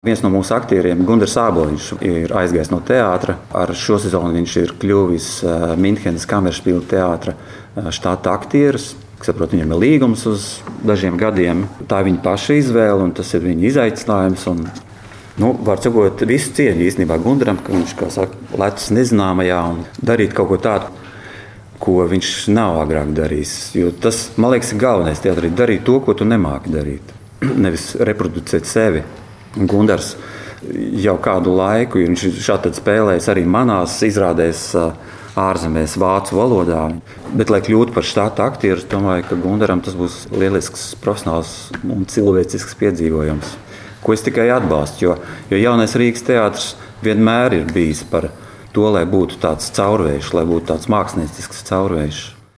Viens no mūsu aktieriem, Gunārs Āboliņš, ir aizgājis no teātra. Ar šo sezonu viņš ir kļuvis Minhenes Kammerspiela teātra štata aktieris. Saprot, viņam ir līgums uz dažiem gadiem. Tā ir viņa paša izvēle un tas ir viņa izaicinājums. Var sakot, visu cieņu īstenībā Gunāram, ka viņš, kā saka, lec nezināmajā un darīt kaut ko tādu, ko viņš nav agrāk darījis. Jo tas, man liekas, ir galvenais teātrī – darīt to, ko tu nemāki darīt. Nevis reproducēt sevi. Gunārs jau kādu laiku, viņš šādi spēlējis arī manās izrādēs ārzemēs vācu valodā. Bet, lai kļūtu par štata aktieru, es domāju, ka Gunāram tas būs lielisks profesionāls un cilvēcisks piedzīvojums, ko es tikai atbalstu. Jo jaunais Rīgas teātris vienmēr ir bijis par to, lai būtu tāds caurvējš, lai būtu tāds māksliniecisks caurvējš.